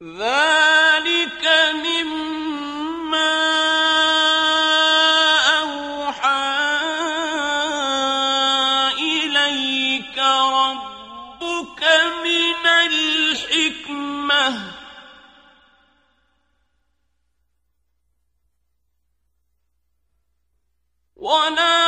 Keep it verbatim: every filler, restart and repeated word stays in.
ذلك مما أوحى إليك ربك من الحكمة ولا